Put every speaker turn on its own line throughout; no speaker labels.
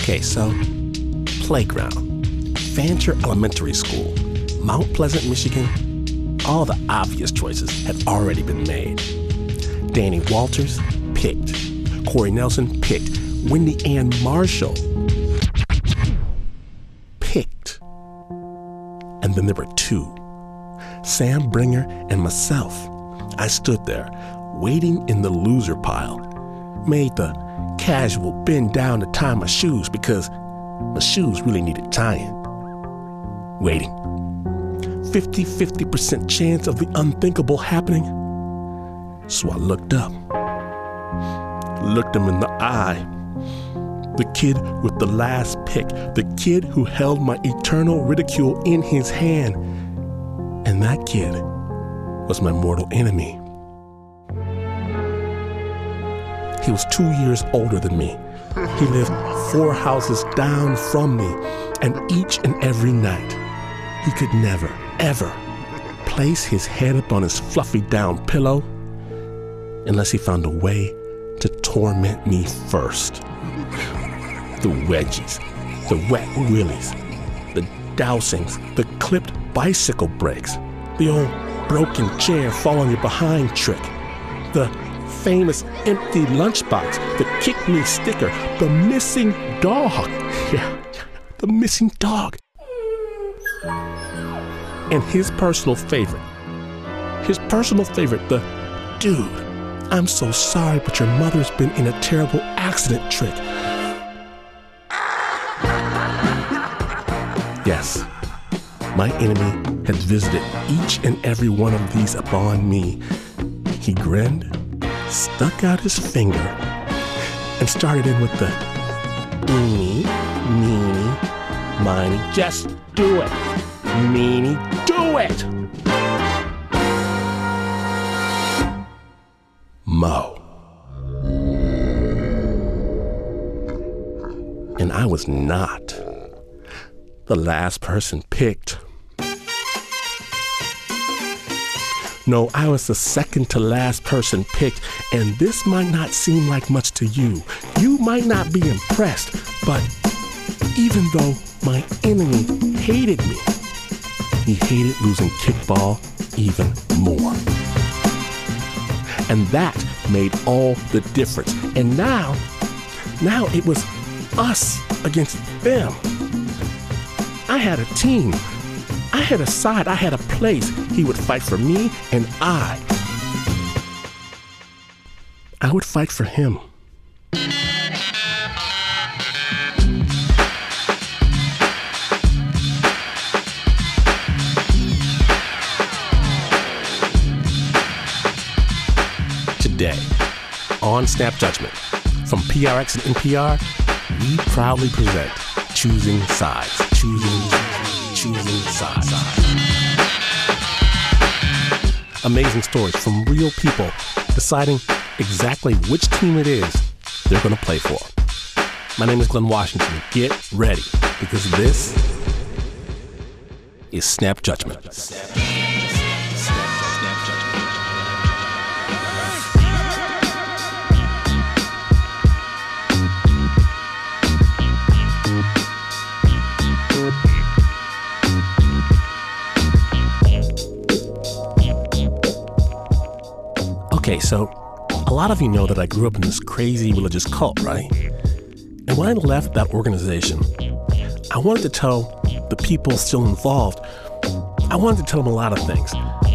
Okay, so playground, Fancher Elementary School, Mount Pleasant, Michigan. All the obvious choices had already been made. Danny Walters, picked. Corey Nelson, picked. Wendy Ann Marshall, picked. And then there were two, Sam Bringer and myself. I stood there, waiting in the loser pile. Made the casual bend down to tie my shoes because my shoes really needed tying. Waiting. 50% chance of the unthinkable happening. So I looked up. Looked him in the eye. The kid with the last pick. The kid who held my eternal ridicule in his hand. And that kid was my mortal enemy. He was 2 years older than me. He lived 4 houses down from me. And each and every night, he could never, ever place his head up on his fluffy down pillow unless he found a way to torment me first. The wedgies, the wet willies, the dousings, the clipped bicycle brakes, the old broken chair fall on your behind trick, the famous empty lunchbox, the kick me sticker, the missing dog. Yeah, the missing dog. And his personal favorite, the dude, I'm so sorry, but your mother's been in a terrible accident trick. Yes, my enemy had visited each and every one of these upon me. He grinned, stuck out his finger, and started in with the eeny, meeny, miny, just do it. Meanie, do it! Mo. And I was not the last person picked. No, I was the second to last person picked, and this might not seem like much to you. You might not be impressed, but even though my enemy hated me, he hated losing kickball even more. And that made all the difference. And now it was us against them. I had a team. I had a side. I had a place. He would fight for me, and I would fight for him. Today, on Snap Judgment, from PRX and NPR, we proudly present Choosing Sides. Choosing Sides. Amazing stories from real people deciding exactly which team it is they're going to play for. My name is Glenn Washington. Get ready, because this is Snap Judgment. Okay, so a lot of you know that I grew up in this crazy religious cult, right? And when I left that organization, I wanted to tell the people still involved, I wanted to tell them a lot of things.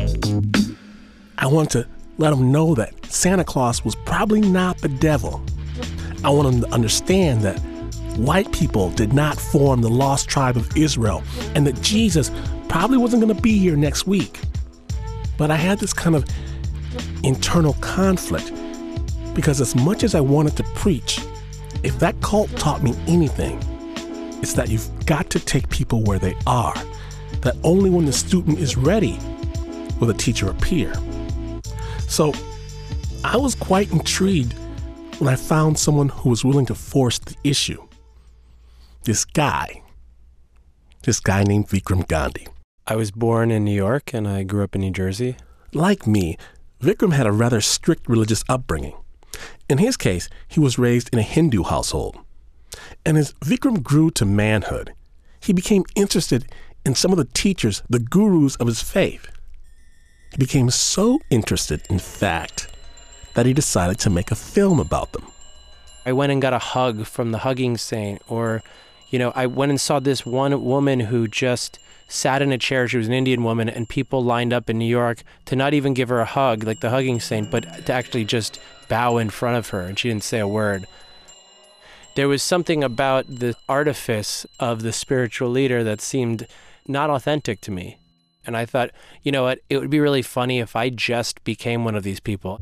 I wanted to let them know that Santa Claus was probably not the devil. I want them to understand that white people did not form the lost tribe of Israel, and that Jesus probably wasn't going to be here next week. But I had this kind of internal conflict, because as much as I wanted to preach, if that cult taught me anything, it's that you've got to take people where they are, that only when the student is ready will the teacher appear. So I was quite intrigued when I found someone who was willing to force the issue. This guy named Vikram Gandhi.
I was born in New York and I grew up in New Jersey.
Like me, Vikram had a rather strict religious upbringing. In his case, he was raised in a Hindu household. And as Vikram grew to manhood, he became interested in some of the teachers, the gurus of his faith. He became so interested, in fact, that he decided to make a film about them.
I went and got a hug from the hugging saint, or, I went and saw this one woman who just sat in a chair. She was an Indian woman, and people lined up in New York to not even give her a hug like the hugging saint, but to actually just bow in front of her, and she didn't say a word. There was something about the artifice of the spiritual leader that seemed not authentic to me. And I thought, you know what, it would be really funny if I just became one of these people.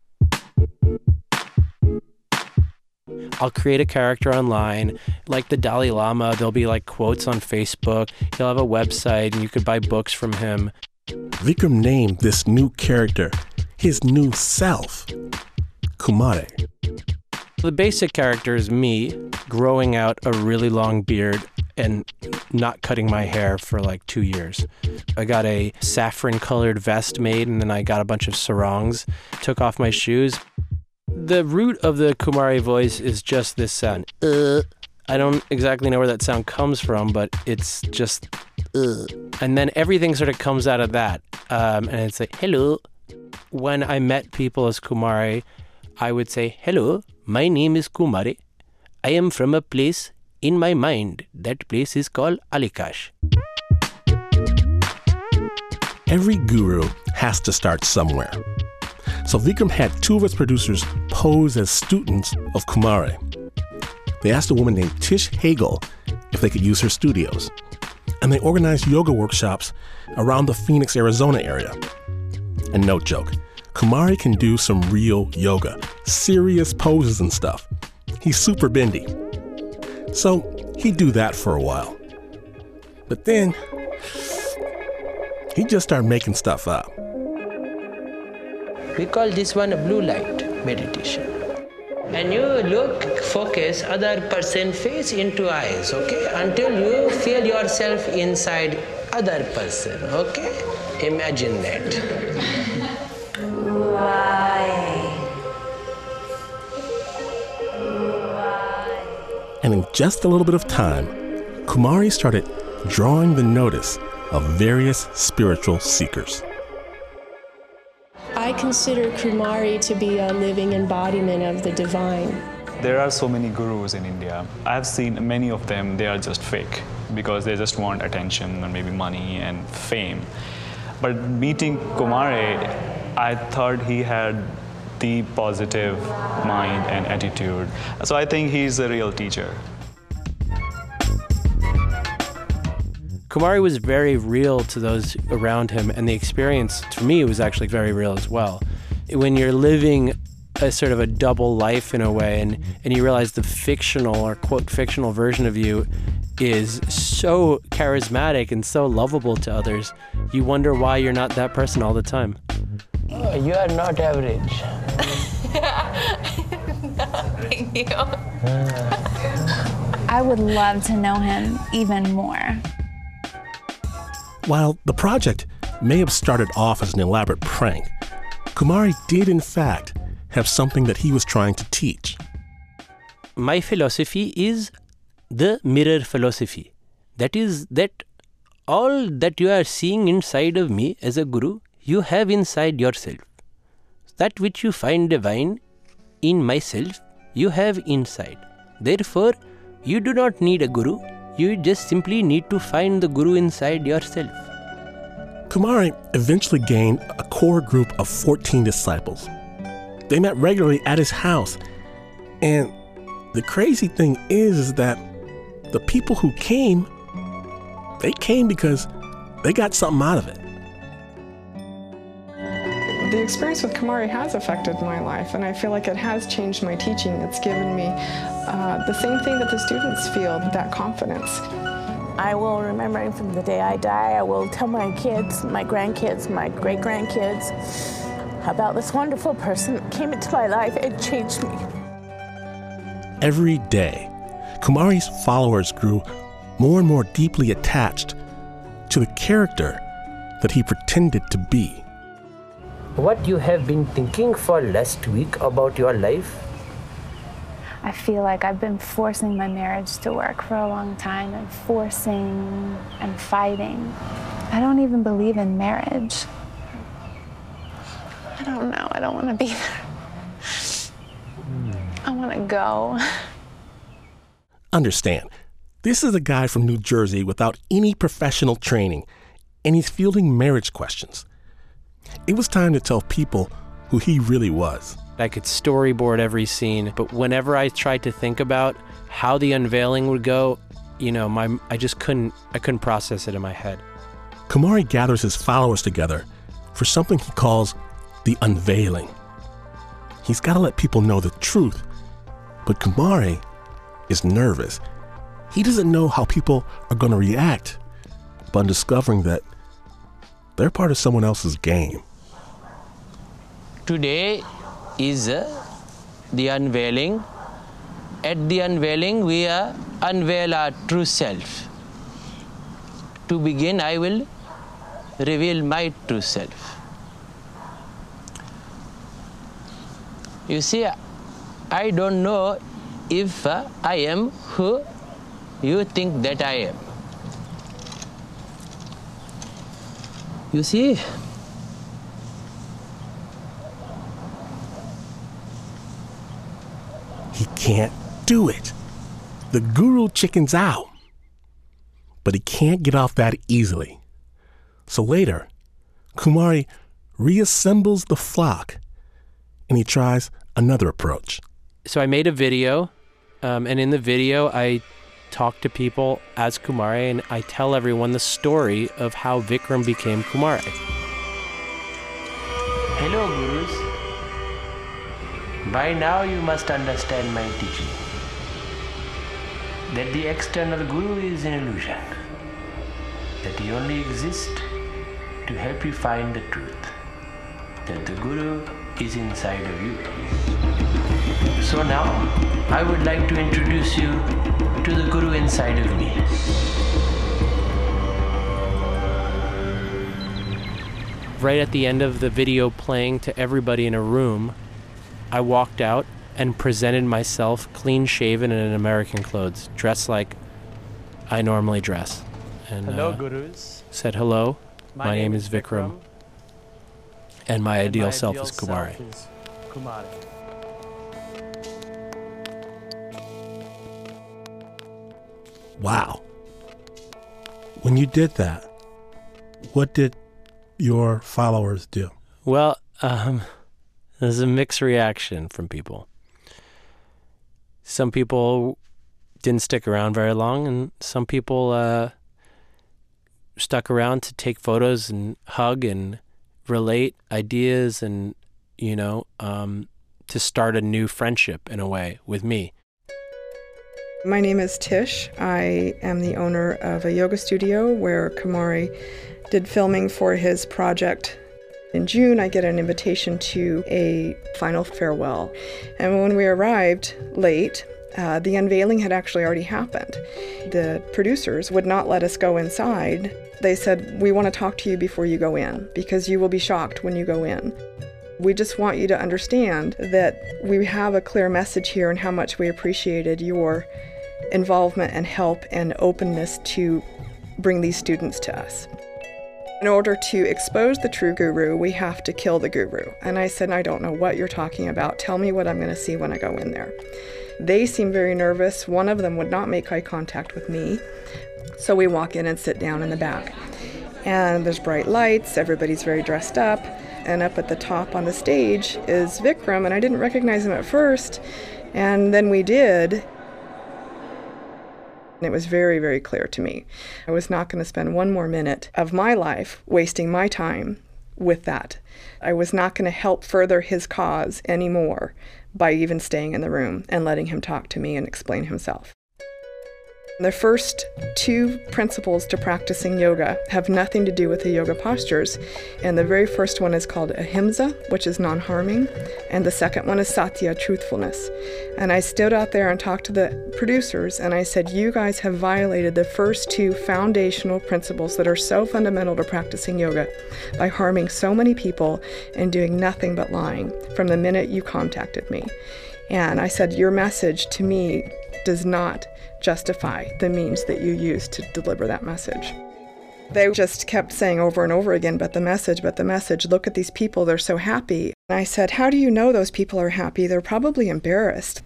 I'll create a character online, like the Dalai Lama. There'll be like quotes on Facebook. He'll have a website and you could buy books from him.
Vikram named this new character his new self, Kumare.
The basic character is me growing out a really long beard and not cutting my hair for like 2 years. I got a saffron-colored vest made, and then I got a bunch of sarongs, took off my shoes. The root of the Kumare voice is just this sound. I don't exactly know where that sound comes from, but it's just and then everything sort of comes out of that. And it's like, hello. When I met people as Kumare, I would say, hello, my name is Kumare. I am from a place in my mind. That place is called Alikash.
Every guru has to start somewhere. So Vikram had two of his producers pose as students of Kumare. They asked a woman named Tish Hagel if they could use her studios. And they organized yoga workshops around the Phoenix, Arizona area. And no joke, Kumare can do some real yoga, serious poses and stuff. He's super bendy. So he'd do that for a while. But then he just started making stuff up.
We call this one a blue light meditation. And you focus other person's face into eyes, okay? Until you feel yourself inside other person, okay? Imagine that.
And in just a little bit of time, Kumare started drawing the notice of various spiritual seekers.
I consider Kumare to be a living embodiment of the divine.
There are so many gurus in India. I've seen many of them, they are just fake because they just want attention or maybe money and fame. But meeting Kumare, I thought he had the positive mind and attitude. So I think he's a real teacher.
Kumare was very real to those around him, and the experience, to me, was actually very real as well. When you're living a sort of a double life in a way, and you realize the fictional or quote fictional version of you is so charismatic and so lovable to others, you wonder why you're not that person all the time.
Oh, you are not average.
No, thank you. I would love to know him even more.
While the project may have started off as an elaborate prank, Kumare did in fact have something that he was trying to teach.
My philosophy is the mirror philosophy. That is that all that you are seeing inside of me as a guru, you have inside yourself. That which you find divine in myself, you have inside. Therefore, you do not need a guru. You just simply need to find the guru inside yourself.
Kumare eventually gained a core group of 14 disciples. They met regularly at his house. And the crazy thing is that the people who came, they came because they got something out of it.
The experience with Kumare has affected my life, and I feel like it has changed my teaching. It's given me the same thing that the students feel, that confidence.
I will remember him from the day I die. I will tell my kids, my grandkids, my great-grandkids about this wonderful person that came into my life and changed me.
Every day, Kumare's followers grew more and more deeply attached to the character that he pretended to be.
What you have been thinking for last week about your life?
I feel like I've been forcing my marriage to work for a long time, and forcing and fighting. I don't even believe in marriage. I don't know. I don't want to be there. I want to go.
Understand, this is a guy from New Jersey without any professional training, and he's fielding marriage questions. It was time to tell people who he really was.
I could storyboard every scene, but whenever I tried to think about how the unveiling would go, I couldn't process it in my head.
Kumari gathers his followers together for something he calls the unveiling. He's got to let people know the truth, but Kumari is nervous. He doesn't know how people are going to react upon discovering that they're part of someone else's game.
Today is the unveiling. At the unveiling, we unveil our true self. To begin, I will reveal my true self. You see, I don't know if I am who you think that I am. You see,
he can't do it. The guru chickens out. But he can't get off that easily. So later, Kumari reassembles the flock and he tries another approach.
So I made a video, and in the video I talk to people as Kumari, and I tell everyone the story of how Vikram became Kumari.
Hello, Gurus. By now you must understand my teaching. That the external Guru is an illusion. That he only exists to help you find the truth. That the Guru is inside of you. So now, I would like to introduce you to the Guru inside of me.
Right at the end of the video playing to everybody in a room, I walked out and presented myself clean shaven and in American clothes, dressed like I normally dress. And,
hello, Gurus.
Said hello, my name is Vikram, and my ideal self is Kumari.
Wow. When you did that, what did your followers do?
Well, there's a mixed reaction from people. Some people didn't stick around very long, and some people stuck around to take photos and hug and relate ideas and, to start a new friendship in a way with me.
My name is Tish. I am the owner of a yoga studio where Kumari did filming for his project. In June, I get an invitation to a final farewell. And when we arrived late, the unveiling had actually already happened. The producers would not let us go inside. They said, "We want to talk to you before you go in, because you will be shocked when you go in. We just want you to understand that we have a clear message here and how much we appreciated your involvement and help and openness to bring these students to us. In order to expose the true guru, we have to kill the guru." And I said, "I don't know what you're talking about. Tell me what I'm going to see when I go in there." They seemed very nervous. One of them would not make eye contact with me. So we walk in and sit down in the back. And there's bright lights, everybody's very dressed up. And up at the top on the stage is Vikram, and I didn't recognize him at first. And then we did. It was very, very clear to me. I was not going to spend one more minute of my life wasting my time with that. I was not going to help further his cause anymore by even staying in the room and letting him talk to me and explain himself. The first two principles to practicing yoga have nothing to do with the yoga postures. And the very first one is called ahimsa, which is non-harming. And the second one is satya, truthfulness. And I stood out there and talked to the producers, and I said, "You guys have violated the first two foundational principles that are so fundamental to practicing yoga by harming so many people and doing nothing but lying from the minute you contacted me. And I said, your message to me does not justify the means that you use to deliver that message. They just kept saying over and over again, but the message, look at these people, they're so happy. And I said, how do you know those people are happy? They're probably embarrassed.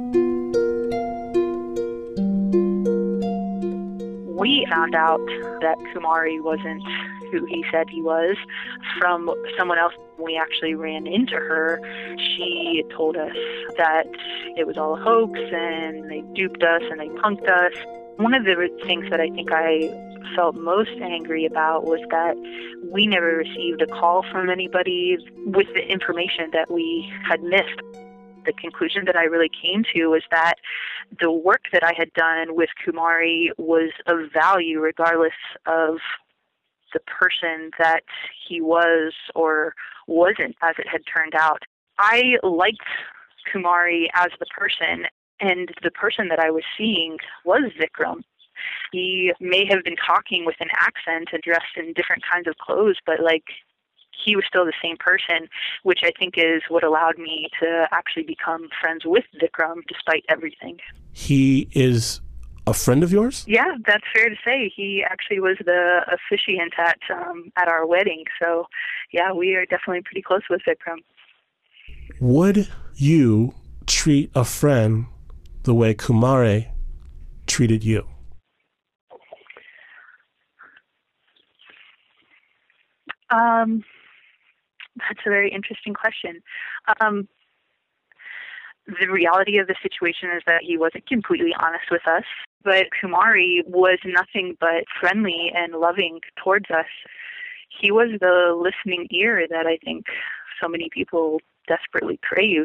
We found out that Kumari wasn't who he said he was from someone else. We actually ran into her. She told us that it was all a hoax and they duped us and they punked us. One of the things that I think I felt most angry about was that we never received a call from anybody with the information that we had missed. The conclusion that I really came to was that the work that I had done with Kumari was of value regardless of the person that he was or wasn't, as it had turned out. I liked Kumari as the person, and the person that I was seeing was Vikram. He may have been talking with an accent and dressed in different kinds of clothes, but he was still the same person, which I think is what allowed me to actually become friends with Vikram despite everything.
He is a friend of yours?
Yeah, that's fair to say. He actually was the officiant at our wedding. So, yeah, we are definitely pretty close with Vikram.
Would you treat a friend the way Kumari treated you?
That's a very interesting question. The reality of the situation is that he wasn't completely honest with us, but Kumari was nothing but friendly and loving towards us. He was the listening ear that I think so many people desperately crave.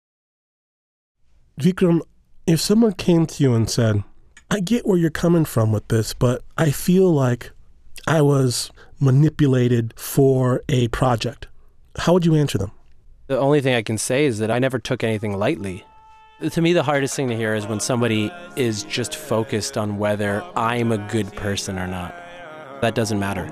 Vikram, if someone came to you and said, I get where you're coming from with this, but I feel like I was manipulated for a project, how would you answer them?
The only thing I can say is that I never took anything lightly. To me, the hardest thing to hear is when somebody is just focused on whether I'm a good person or not. That doesn't matter.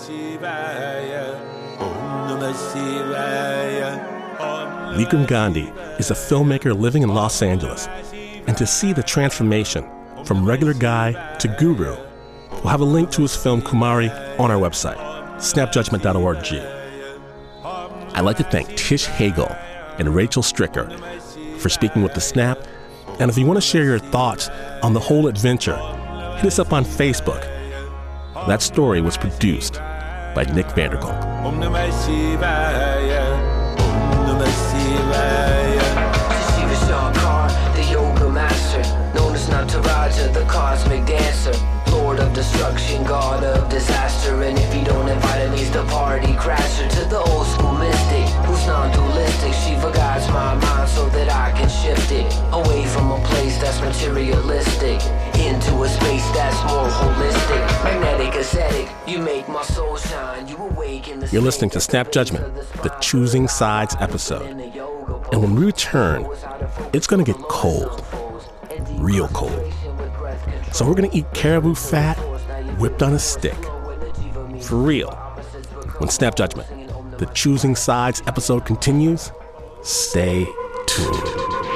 Vikram Gandhi is a filmmaker living in Los Angeles. And to see the transformation from regular guy to guru, we'll have a link to his film Kumari on our website, snapjudgment.org. I'd like to thank Tish Hagel and Rachel Stricker for speaking with The Snap. And if you want to share your thoughts on the whole adventure, hit us up on Facebook. That story was produced by Nick Vanderkolk.
Shiva Shankar, the yoga master, known as Nataraja, the cosmic dancer, Lord of destruction, God of disaster. And if you don't invite him, he's the party crasher. To the old school mystic, who's non-dualistic, Shiva guides my mind so that I can shift it away from a place that's materialistic into a space that's more holistic, magnetic, ascetic. You make my soul shine. You awaken the.
You're listening to Snap Judgment, the Choosing Sides episode. And when we return, it's going to get cold, real cold. So we're going to eat caribou fat whipped on a stick. For real. When Snap Judgment, the Choosing Sides episode continues, stay tuned.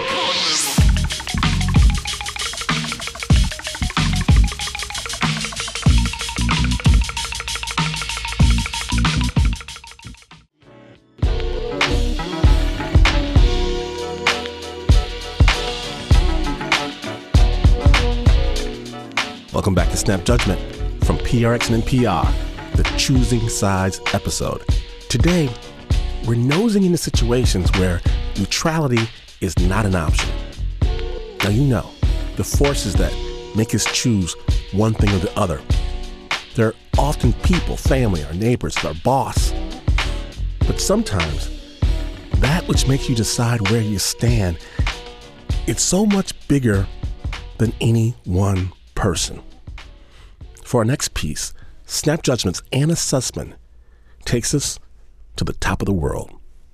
Welcome back to Snap Judgment from PRX and NPR, the Choosing Sides episode. Today, we're nosing into situations where neutrality is not an option. Now you know, the forces that make us choose one thing or the other. They're often people, family, our neighbors, our boss. But sometimes, that which makes you decide where you stand, it's so much bigger than any one person. For our next piece, Snap Judgment's Anna Sussman takes us to the top of the world.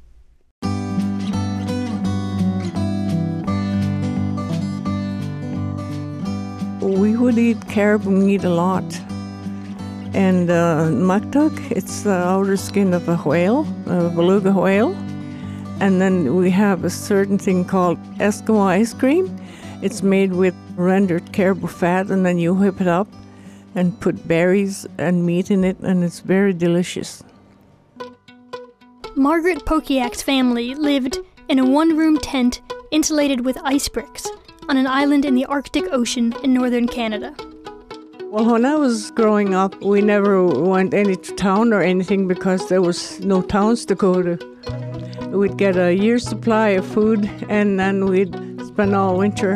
We would eat caribou meat a lot. And maktak, it's the outer skin of a whale, a beluga whale. And then we have a certain thing called Eskimo ice cream. It's made with rendered caribou fat, and then you whip it up and put berries and meat in it, and it's very delicious.
Margaret Pokiak's family lived in a one-room tent insulated with ice bricks on an island in the Arctic Ocean in northern Canada.
Well, when I was growing up, we never went any to town or anything because there was no towns to go to. We'd get a year's supply of food, and then we'd spend all winter.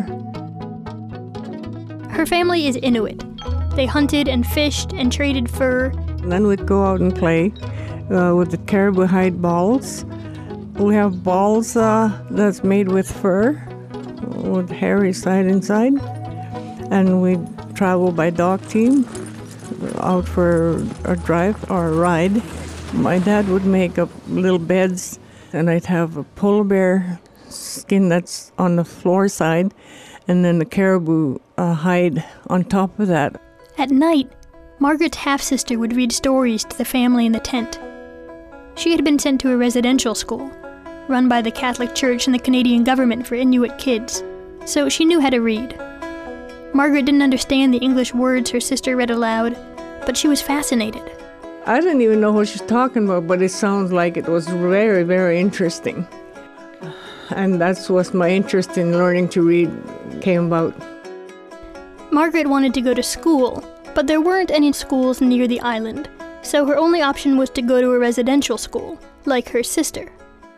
Her family is Inuit. They hunted and fished and traded fur.
And then we'd go out and play with the caribou hide balls. We have balls that's made with fur, with hairy side inside. And we'd travel by dog team out for a drive or a ride. My dad would make up little beds, and I'd have a polar bear skin that's on the floor side, and then the caribou hide on top of that.
At night, Margaret's half-sister would read stories to the family in the tent. She had been sent to a residential school, run by the Catholic Church and the Canadian government for Inuit kids, so she knew how to read. Margaret didn't understand the English words her sister read aloud, but she was fascinated.
I didn't even know what she was talking about, but it sounds like it was very, very interesting. And that's what my interest in learning to read came about.
Margaret wanted to go to school, but there weren't any schools near the island, so her only option was to go to a residential school, like her sister.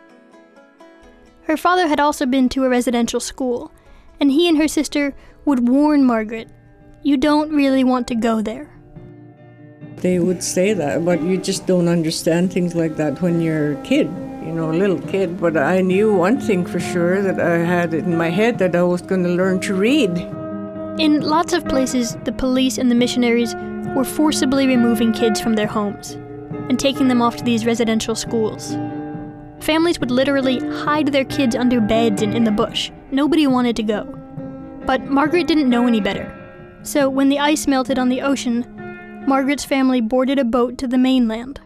Her father had also been to a residential school, and he and her sister would warn Margaret, "You don't really want to go there."
They would say that, but you just don't understand things like that when you're a kid, a little kid. But I knew one thing for sure, that I had it in my head that I was going to learn to read.
In lots of places, the police and the missionaries were forcibly removing kids from their homes and taking them off to these residential schools. Families would literally hide their kids under beds and in the bush. Nobody wanted to go. But Margaret didn't know any better. So when the ice melted on the ocean, Margaret's family boarded a boat to the mainland.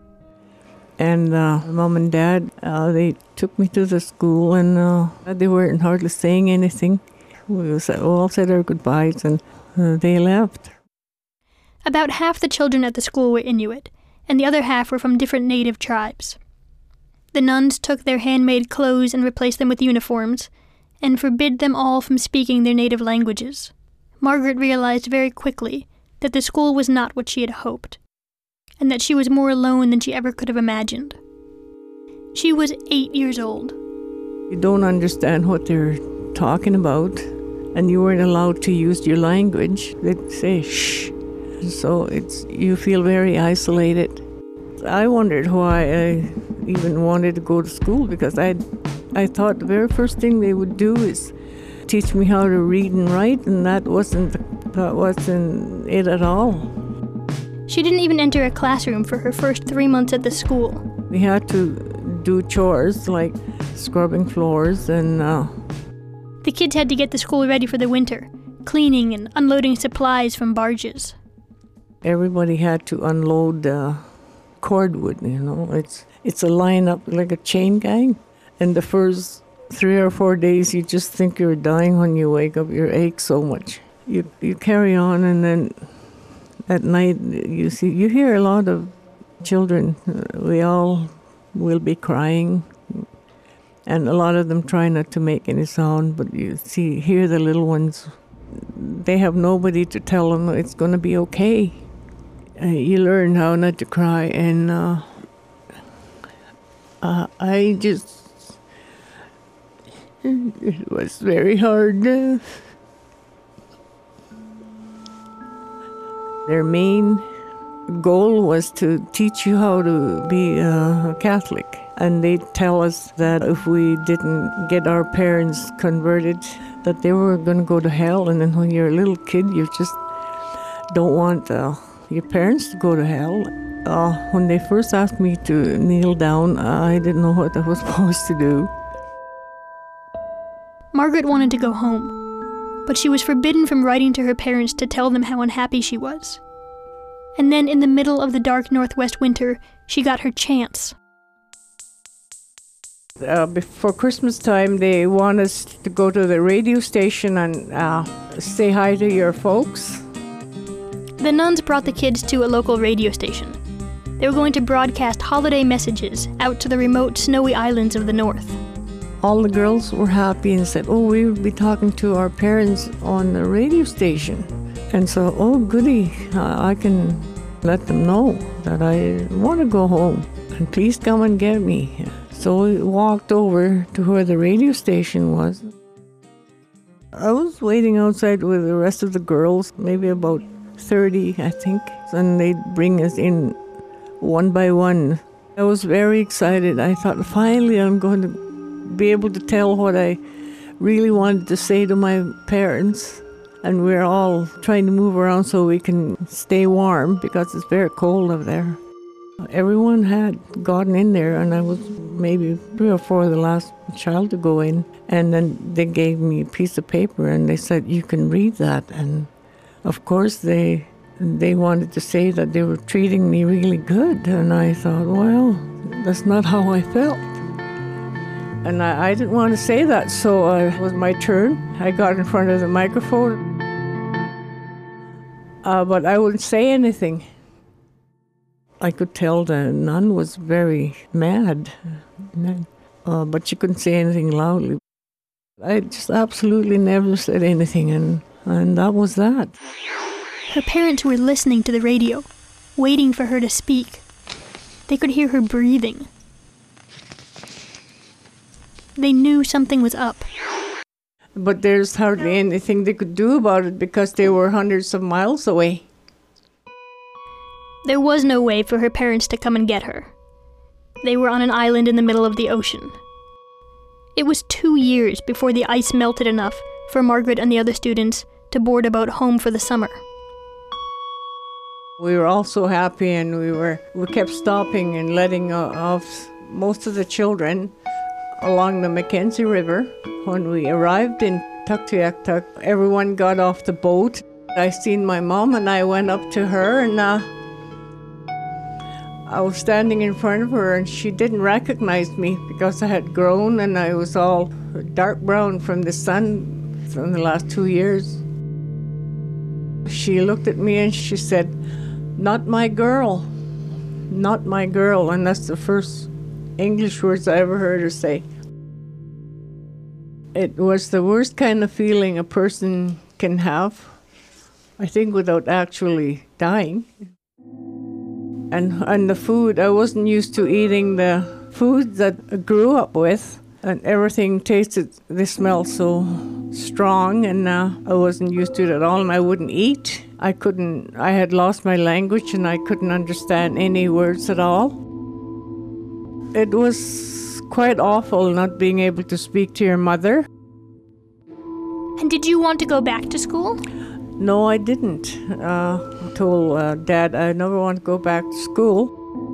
And Mom and Dad, they took me to the school, and they weren't hardly saying anything. We all said our goodbyes, and they left.
About half the children at the school were Inuit, and the other half were from different native tribes. The nuns took their handmade clothes and replaced them with uniforms, and forbid them all from speaking their native languages. Margaret realized very quickly that the school was not what she had hoped, and that she was more alone than she ever could have imagined. She was 8 years old.
You don't understand what they're talking about, and you weren't allowed to use your language. They'd say, shh. So you feel very isolated. I wondered why I even wanted to go to school, because I thought the very first thing they would do is teach me how to read and write, and that wasn't it at all.
She didn't even enter a classroom for her first 3 months at the school.
We had to do chores like scrubbing floors, and
the kids had to get the school ready for the winter, cleaning and unloading supplies from barges.
Everybody had to unload cordwood, It's a lineup like a chain gang. And the first 3 or 4 days, you just think you're dying when you wake up. You ache so much. You carry on, and then at night you hear a lot of children. We all will be crying, and a lot of them try not to make any sound. But hear the little ones. They have nobody to tell them it's going to be okay. You learn how not to cry, and it was very hard. Their main goal was to teach you how to be a Catholic. And they tell us that if we didn't get our parents converted, that they were going to go to hell. And then when you're a little kid, you just don't want your parents to go to hell. When they first asked me to kneel down, I didn't know what I was supposed to do.
Margaret wanted to go home, but she was forbidden from writing to her parents to tell them how unhappy she was. And then in the middle of the dark Northwest winter, she got her chance.
Before Christmas time, they want us to go to the radio station and say hi to your folks.
The nuns brought the kids to a local radio station. They were going to broadcast holiday messages out to the remote snowy islands of the north.
All the girls were happy and said, oh, we will be talking to our parents on the radio station. And so, oh, goody, I can let them know that I want to go home. And please come and get me. So we walked over to where the radio station was. I was waiting outside with the rest of the girls, maybe about 30, I think. And they'd bring us in one by one. I was very excited. I thought, finally I'm going to be able to tell what I really wanted to say to my parents. And we're all trying to move around so we can stay warm because it's very cold up there. Everyone had gotten in there, and I was maybe 3 or 4 the last child to go in. And then they gave me a piece of paper and they said, you can read that. And of course they wanted to say that they were treating me really good. And I thought, well, that's not how I felt. And I didn't want to say that, so it was my turn. I got in front of the microphone. But I wouldn't say anything. I could tell the nun was very mad, but she couldn't say anything loudly. I just absolutely never said anything, and that was that.
Her parents were listening to the radio, waiting for her to speak. They could hear her breathing. They knew something was up.
But there's hardly anything they could do about it because they were hundreds of miles away.
There was no way for her parents to come and get her. They were on an island in the middle of the ocean. It was 2 years before the ice melted enough for Margaret and the other students to board a boat home for the summer.
We were all so happy, and we kept stopping and letting off most of the children along the Mackenzie River. When we arrived in Tuktoyaktuk, everyone got off the boat. I seen my mom, and I went up to her, and I was standing in front of her, and she didn't recognize me because I had grown and I was all dark brown from the sun in the last 2 years. She looked at me and she said, "Not my girl, not my girl." And that's the first English words I ever heard her say. It was the worst kind of feeling a person can have, I think, without actually dying. And the food, I wasn't used to eating the food that I grew up with, and everything tasted, they smelled so strong, and I wasn't used to it at all, and I wouldn't eat. I had lost my language, and I couldn't understand any words at all. It was quite awful not being able to speak to your mother.
And did you want to go back to school?
No, I didn't. I told Dad I never want to go back to school.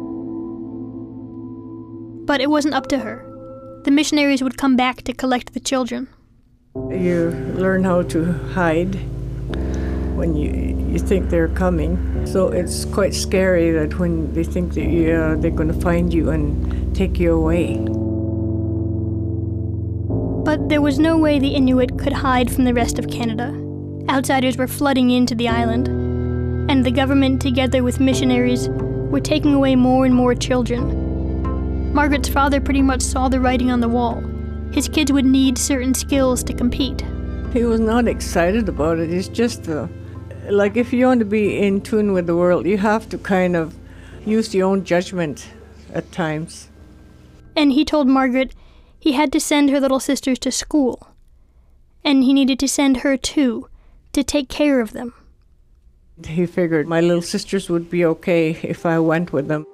But it wasn't up to her. The missionaries would come back to collect the children.
You learn how to hide when you think they're coming. So it's quite scary that when they think that they're going to find you and take you away.
But there was no way the Inuit could hide from the rest of Canada. Outsiders were flooding into the island, and the government, together with missionaries, were taking away more and more children. Margaret's father pretty much saw the writing on the wall. His kids would need certain skills to compete.
He was not excited about it. It's just like if you want to be in tune with the world, you have to kind of use your own judgment at times.
And he told Margaret he had to send her little sisters to school. And he needed to send her too, to take care of them.
He figured my little sisters would be okay if I went with them.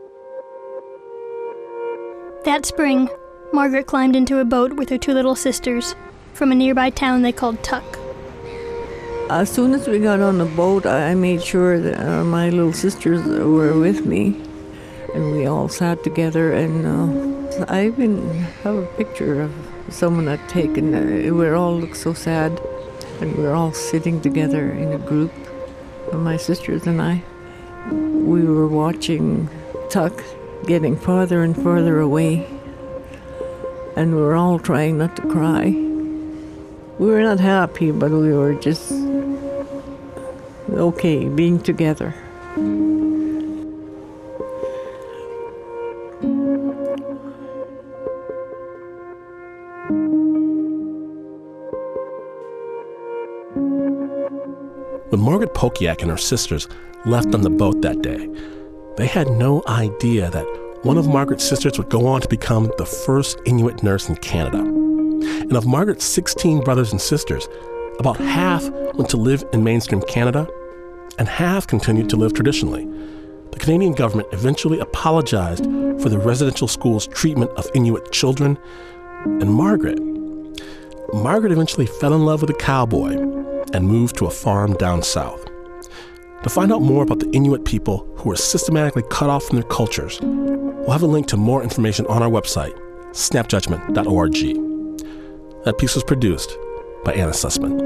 That spring, Margaret climbed into a boat with her 2 little sisters from a nearby town they called Tuk.
As soon as we got on the boat, I made sure that my little sisters were with me, and we all sat together, and I even have a picture of someone I'd taken. We all looked so sad, and we were all sitting together in a group, my sisters and I. We were watching Tuk getting farther and farther away. and we were all trying not to cry. We were not happy, but we were just okay being together.
When Margaret Pokiak and her sisters left on the boat that day, they had no idea that one of Margaret's sisters would go on to become the first Inuit nurse in Canada. And of Margaret's 16 brothers and sisters, about half went to live in mainstream Canada, and half continued to live traditionally. The Canadian government eventually apologized for the residential school's treatment of Inuit children, and Margaret eventually fell in love with a cowboy and moved to a farm down south. To find out more about the Inuit people who were systematically cut off from their cultures, we'll have a link to more information on our website, snapjudgment.org. That piece was produced by Anna Sussman.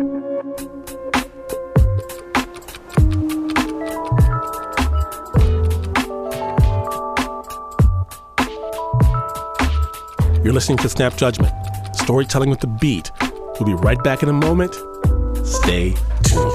You're listening to Snap Judgment, storytelling with the beat. We'll be right back in a moment. Stay tuned.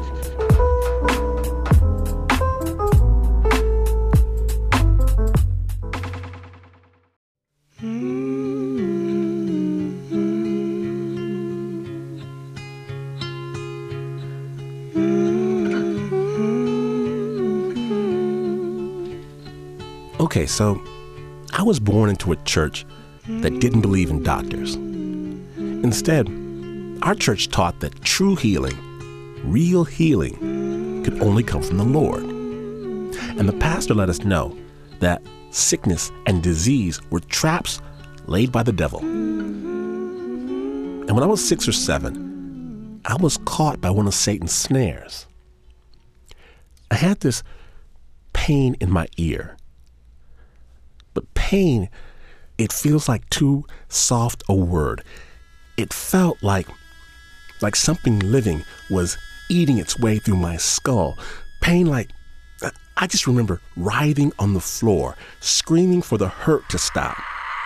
Okay, so I was born into a church that didn't believe in doctors. Instead, our church taught that true healing, real healing, could only come from the Lord. And the pastor let us know that sickness and disease were traps laid by the devil. And when I was 6 or 7, I was caught by one of Satan's snares. I had this pain in my ear. But pain, it feels like too soft a word. It felt like something living was eating its way through my skull. Pain like, I just remember writhing on the floor, screaming for the hurt to stop.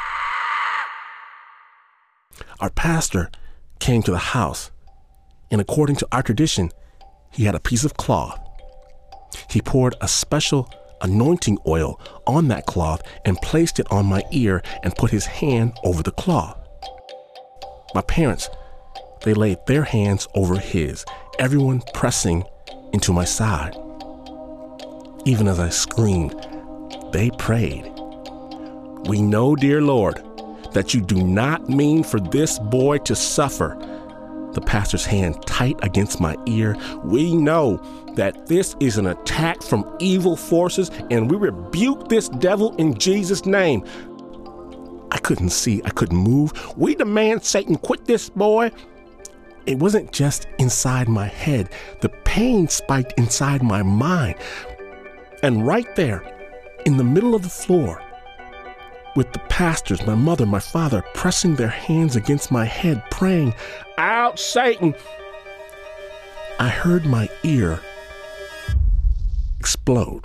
Our pastor came to the house, and according to our tradition, he had a piece of cloth. He poured a special anointing oil on that cloth and placed it on my ear and put his hand over the cloth. My parents, they laid their hands over his, everyone pressing into my side. Even as I screamed, they prayed. "We know, dear Lord, that you do not mean for this boy to suffer." The pastor's hand tight against my ear. "We know that this is an attack from evil forces, and we rebuke this devil in Jesus' name." I couldn't see, I couldn't move. "We demand Satan quit this boy." It wasn't just inside my head. The pain spiked inside my mind. And right there, in the middle of the floor, with the pastors, my mother, my father, pressing their hands against my head, praying, "Out, Satan!" I heard my ear explode.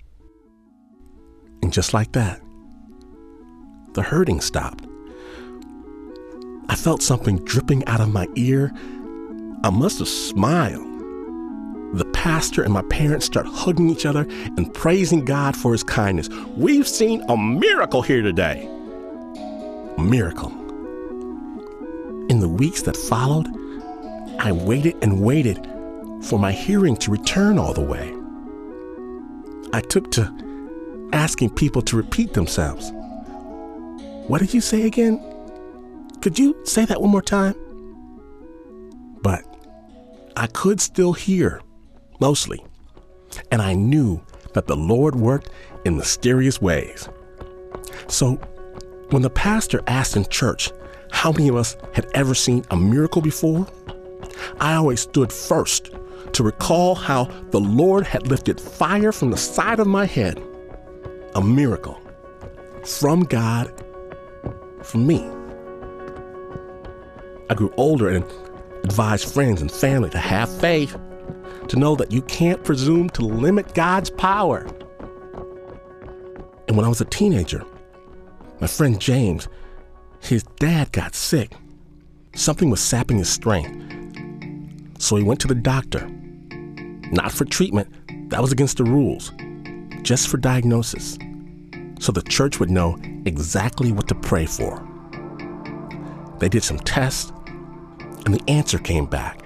And just like that, the hurting stopped. I felt something dripping out of my ear. I must have smiled. The pastor and my parents start hugging each other and praising God for his kindness. "We've seen a miracle here today." A miracle. In the weeks that followed, I waited and waited for my hearing to return all the way. I took to asking people to repeat themselves. "What did you say again? Could you say that one more time?" But I could still hear, mostly, and I knew that the Lord worked in mysterious ways. So when the pastor asked in church how many of us had ever seen a miracle before, I always stood first to recall how the Lord had lifted fire from the side of my head. A miracle from God for me. I grew older and advised friends and family to have faith, to know that you can't presume to limit God's power. And when I was a teenager, my friend James, his dad got sick. Something was sapping his strength. So he went to the doctor. Not for treatment, that was against the rules. Just for diagnosis. So the church would know exactly what to pray for. They did some tests, and the answer came back.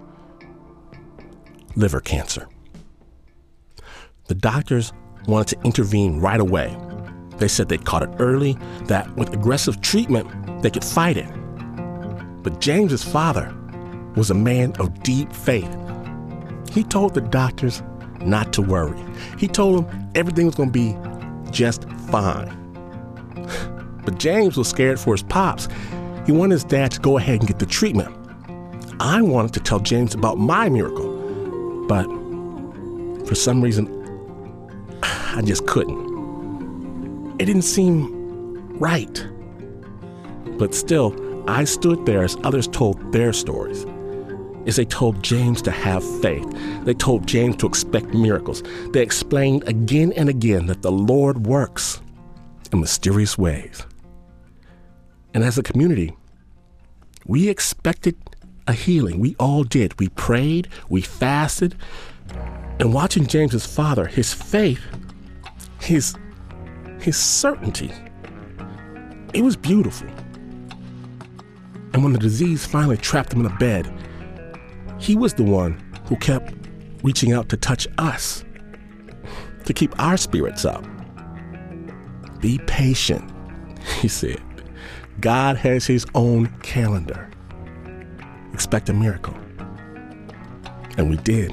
Liver cancer. The doctors wanted to intervene right away. They said they'd caught it early, that with aggressive treatment, they could fight it. But James's father was a man of deep faith. He told the doctors not to worry. He told them everything was going to be just fine. But James was scared for his pops. He wanted his dad to go ahead and get the treatment. I wanted to tell James about my miracle, but for some reason, I just couldn't. It didn't seem right. But still, I stood there as others told their stories. As they told James to have faith. They told James to expect miracles. They explained again and again that the Lord works in mysterious ways. And as a community, we expected a healing. We all did. We prayed, we fasted. And watching James's father, his faith, his certainty, it was beautiful. And when the disease finally trapped him in a bed, he was the one who kept reaching out to touch us, to keep our spirits up. Be patient, he said. God has his own calendar. Expect a miracle. And we did.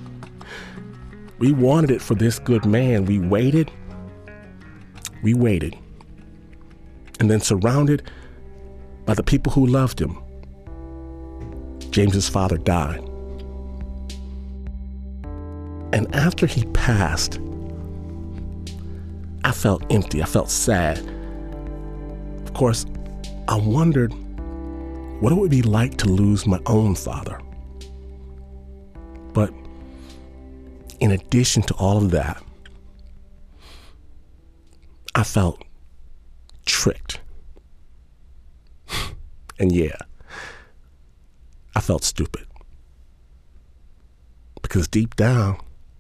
We wanted it for this good man. We waited. And then surrounded by the people who loved him, James's father died. And after he passed, I felt empty. I felt sad. Of course, I wondered what it would be like to lose my own father. But in addition to all of that, I felt tricked. And yeah, I felt stupid. Because deep down,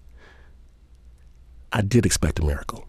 I did expect a miracle.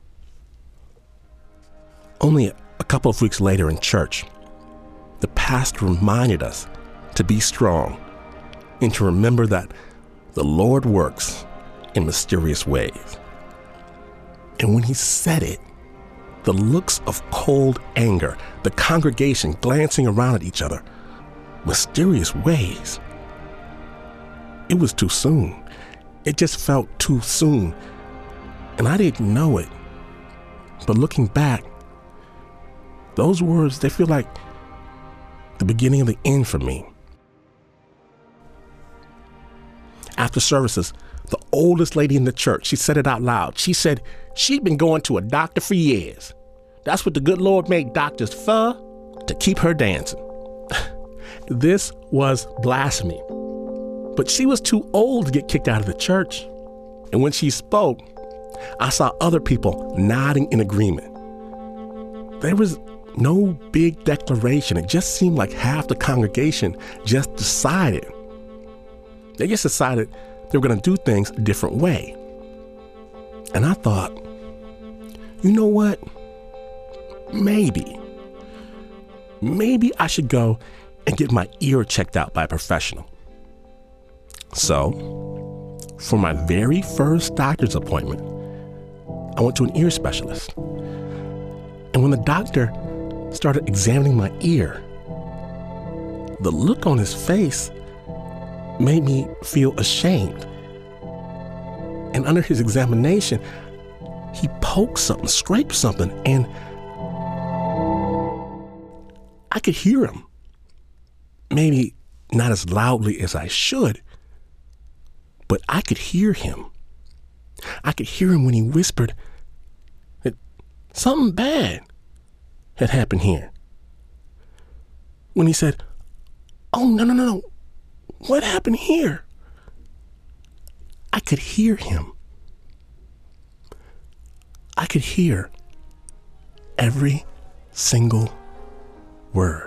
Only a couple of weeks later in church, the pastor reminded us to be strong and to remember that the Lord works in mysterious ways. And when he said it, the looks of cold anger, the congregation glancing around at each other, mysterious ways. It was too soon. It just felt too soon. And I didn't know it. But looking back, those words, they feel like the beginning of the end for me. After services, the oldest lady in the church, she said it out loud. She said she'd been going to a doctor for years. That's what the good Lord made doctors for, to keep her dancing. This was blasphemy. But she was too old to get kicked out of the church. And when she spoke, I saw other people nodding in agreement. There was no big declaration. It just seemed like half the congregation just decided. They just decided they were going to do things a different way. And I thought, you know what? Maybe I should go and get my ear checked out by a professional. So, for my very first doctor's appointment, I went to an ear specialist. And when the doctor started examining my ear, the look on his face made me feel ashamed. And under his examination, he poked something, scraped something, and I could hear him. Maybe not as loudly as I should, but I could hear him. I could hear him when he whispered that something bad had happened here. When he said, "Oh, no. What happened here?" I could hear him. I could hear every single word.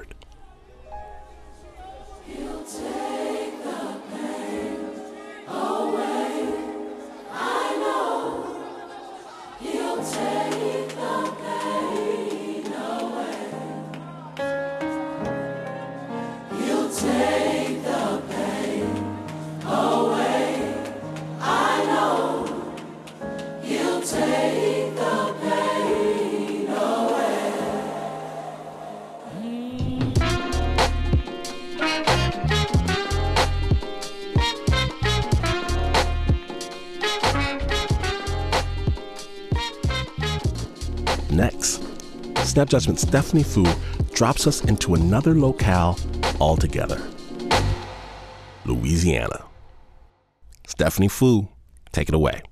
Next, Snap Judgment Stephanie Foo drops us into another locale altogether. Louisiana. Stephanie Foo, take it away.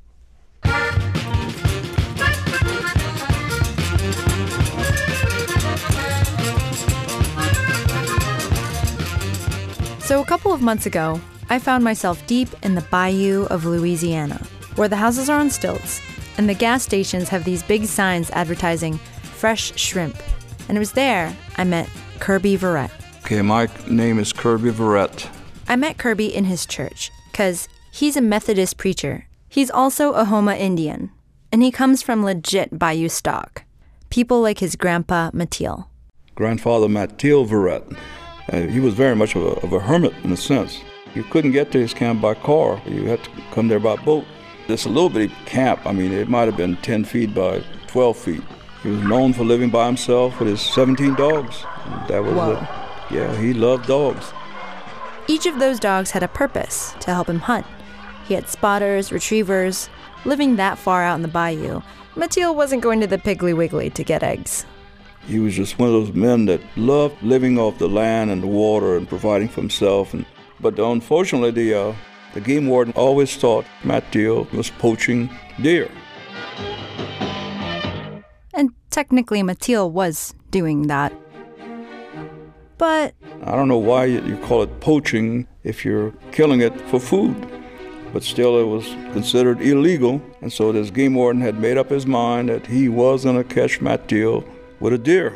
So a couple of months ago, I found myself deep in the bayou of Louisiana, where the houses are on stilts, and the gas stations have these big signs advertising fresh shrimp. And it was there I met Kirby Verrett.
Okay, my name is Kirby Verrett.
I met Kirby in his church, because he's a Methodist preacher. He's also a Houma Indian, and he comes from legit bayou stock. People like his grandpa, Mateel.
Grandfather Mateel Verrett. He was very much of a hermit in a sense. You couldn't get to his camp by car. You had to come there by boat. This little bitty camp, I mean, it might have been 10 feet by 12 feet. He was known for living by himself with his 17 dogs. That was
Whoa.
it. Yeah, he loved dogs.
Each of those dogs had a purpose to help him hunt. He had spotters, retrievers. Living that far out in the bayou, Mateel wasn't going to the Piggly Wiggly to get eggs.
He was just one of those men that loved living off the land and the water and providing for himself. But unfortunately, the game warden always thought Mateel was poaching deer.
And technically, Mateel was doing that. But
I don't know why you call it poaching if you're killing it for food. But still, it was considered illegal. And so this game warden had made up his mind that he was going to catch Mateel with a deer.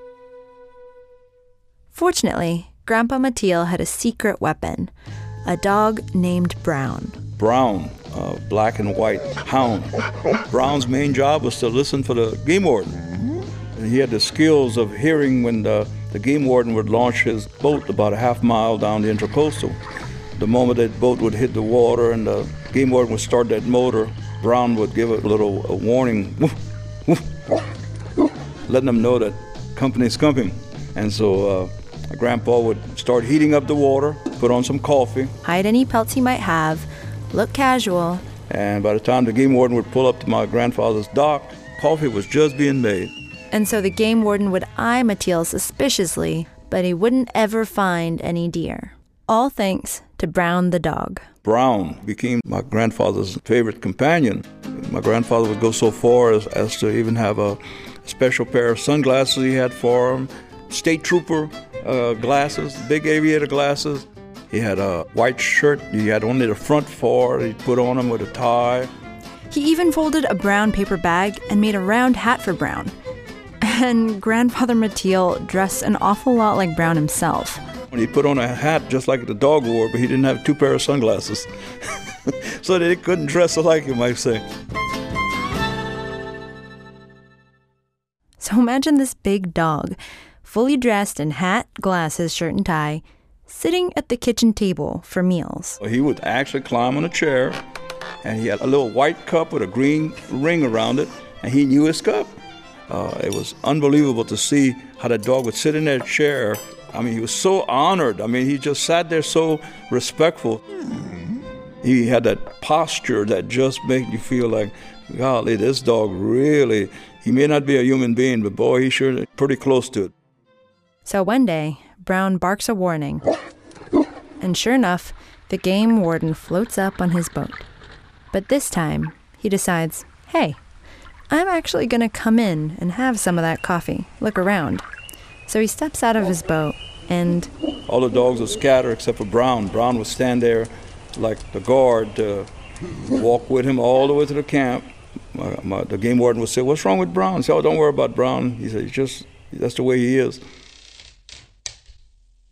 Fortunately, Grandpa Mateel had a secret weapon, a dog named Brown.
Brown, a black and white hound. Brown's main job was to listen for the game warden. And he had the skills of hearing when the game warden would launch his boat about a half mile down the Intracoastal. The moment that boat would hit the water and the game warden would start that motor, Brown would give a little warning, woof, woof, letting them know that company's coming. And so Grandpa would start heating up the water, put on some coffee.
Hide any pelts he might have, look casual.
And by the time the game warden would pull up to my grandfather's dock, coffee was just being made.
And so the game warden would eye Mateel suspiciously, but he wouldn't ever find any deer. All thanks to Brown the dog.
Brown became my grandfather's favorite companion. My grandfather would go so far as to even have a special pair of sunglasses he had for him, state trooper glasses, big aviator glasses. He had a white shirt. He had only the front for. He'd put on him with a tie.
He even folded a brown paper bag and made a round hat for Brown. And Grandfather Mateel dressed an awful lot like Brown himself.
He put on a hat just like the dog wore, but he didn't have two pairs of sunglasses. So they couldn't dress alike, you might say.
So imagine this big dog, fully dressed in hat, glasses, shirt, and tie, sitting at the kitchen table for meals.
He would actually climb on a chair, and he had a little white cup with a green ring around it, and he knew his cup. It was unbelievable to see how that dog would sit in that chair. I mean, he was so honored. I mean, he just sat there so respectful. He had that posture that just made you feel like, golly, this dog really, he may not be a human being, but boy, he's sure pretty close to it.
So one day, Brown barks a warning. And sure enough, the game warden floats up on his boat. But this time, he decides, hey, I'm actually going to come in and have some of that coffee, look around. So he steps out of his boat and...
all the dogs would scatter except for Brown. Brown would stand there like the guard to walk with him all the way to the camp. The game warden would say, what's wrong with Brown? I said, oh, don't worry about Brown. He said, that's the way he is.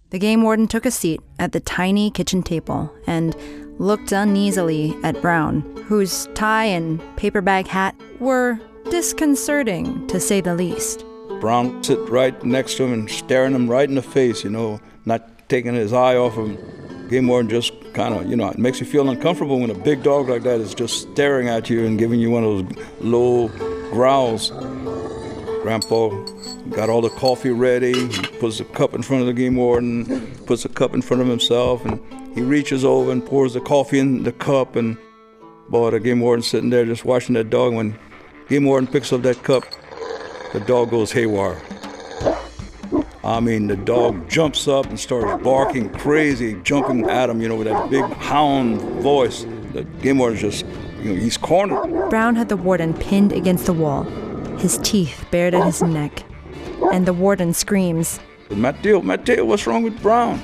The game warden took a seat at the tiny kitchen table and looked uneasily at Brown, whose tie and paper bag hat were disconcerting, to say the least.
Brown sit right next to him and staring him right in the face, not taking his eye off him. Game warden just kind of, it makes you feel uncomfortable when a big dog like that is just staring at you and giving you one of those low growls. Grandpa got all the coffee ready. He puts a cup in front of the game warden, puts a cup in front of himself, and he reaches over and pours the coffee in the cup. And boy, the game warden's sitting there just watching that dog. When game warden picks up that cup, the dog goes haywire. I mean, the dog jumps up and starts barking crazy, jumping at him, with that big hound voice. The game warden's just, he's cornered.
Brown had the warden pinned against the wall, his teeth bared at his neck, and the warden screams,
Mateo, what's wrong with Brown?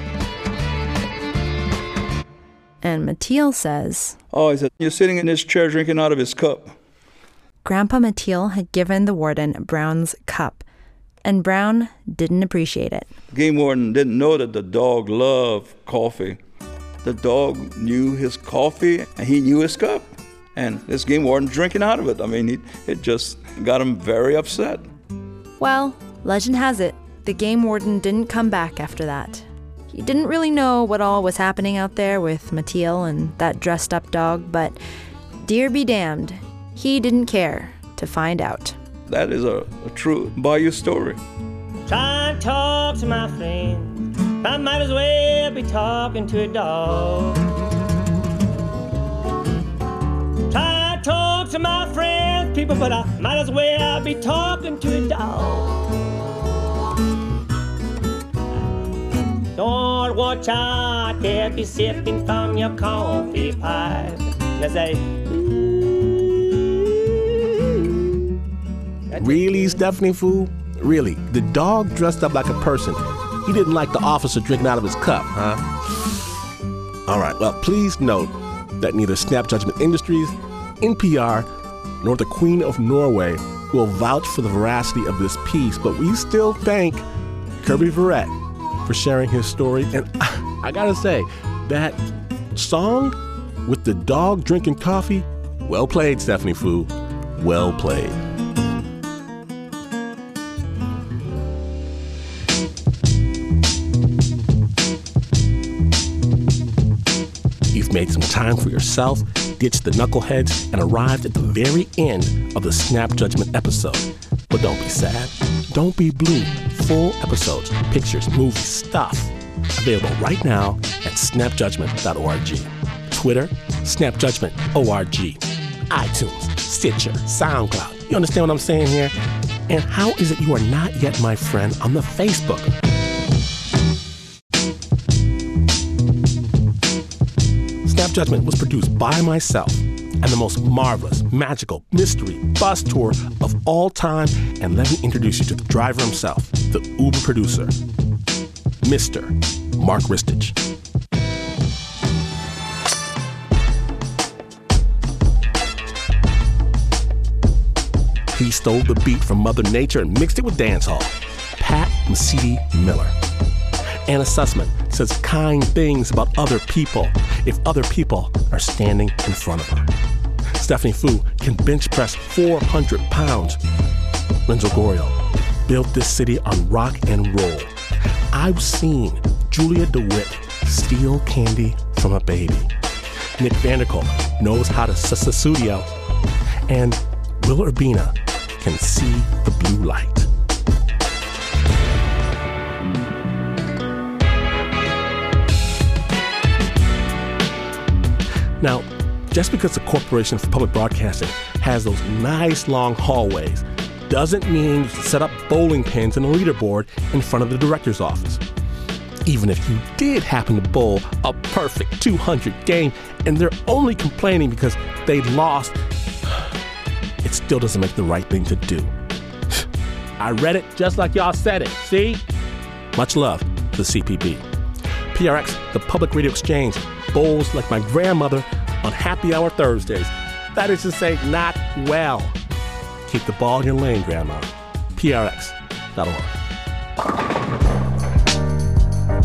And Mateel says,
he said, you're sitting in his chair drinking out of his cup.
Grandpa Mateel had given the warden Brown's cup, and Brown didn't appreciate it.
Game warden didn't know that the dog loved coffee. The dog knew his coffee, and he knew his cup. And this game warden drinking out of it. I mean, it just got him very upset.
Well, legend has it, the game warden didn't come back after that. He didn't really know what all was happening out there with Mateel and that dressed-up dog, but dear be damned, he didn't care to find out.
That is a true Bayou story.
Try and talk to my friends, I might as well be talking to a dog. Try and talk to my friends, people, but I might as well be talking to a dog. Don't watch out there, be sipping from your coffee pipe. And I say,
really, Stephanie Foo? Really? The dog dressed up like a person. He didn't like the officer drinking out of his cup, huh? All right, well, please note that neither Snap Judgment Industries, NPR, nor the Queen of Norway will vouch for the veracity of this piece, but we still thank Kirby Verrett for sharing his story. And I gotta say, that song with the dog drinking coffee, well played, Stephanie Foo. Well played. You've made some time for yourself, ditched the knuckleheads, and arrived at the very end of the Snap Judgment episode. But don't be sad. Don't be blue. Full episodes, pictures, movies, stuff. Available right now at snapjudgment.org. Twitter, snapjudgment.org. iTunes, Stitcher, SoundCloud. You understand what I'm saying here? And how is it you are not yet my friend on the Facebook? Snap Judgment was produced by myself and the most marvelous, magical, mystery bus tour of all time. And let me introduce you to the driver himself, the Uber producer, Mr. Mark Ristich. He stole the beat from Mother Nature and mixed it with dancehall. Pat Mesiti-Miller. Anna Sussman says kind things about other people if other people are standing in front of her. Stephanie Foo can bench press 400 pounds. Renzo Gorrio built this city on rock and roll. I've seen Julia DeWitt steal candy from a baby. Nick Vanderkolk knows how to studio. And Will Urbina can see the blue light. Now, just because the Corporation for Public Broadcasting has those nice long hallways doesn't mean you should set up bowling pins and a leaderboard in front of the director's office. Even if you did happen to bowl a perfect 200 game and they're only complaining because they lost, it still doesn't make the right thing to do. I read it just like y'all said it, see? Much love to the CPB. PRX, the Public Radio Exchange, bowls like my grandmother on Happy Hour Thursdays. That is to say, not well. Keep the ball in your lane, Grandma. PRX.org.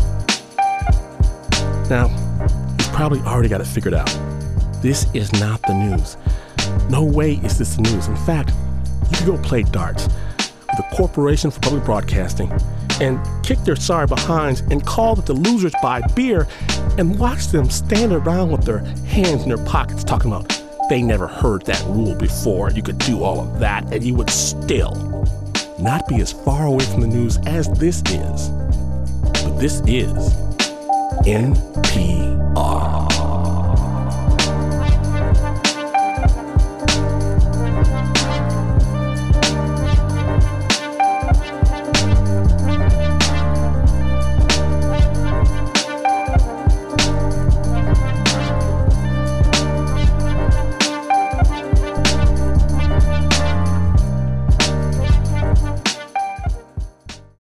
Now, you've probably already got it figured out. This is not the news. No way is this the news. In fact, you could go play darts with the Corporation for Public Broadcasting and kick their sorry behinds and call that the losers buy beer and watch them stand around with their hands in their pockets talking about they never heard that rule before. You could do all of that and you would still not be as far away from the news as this is. But this is NPR.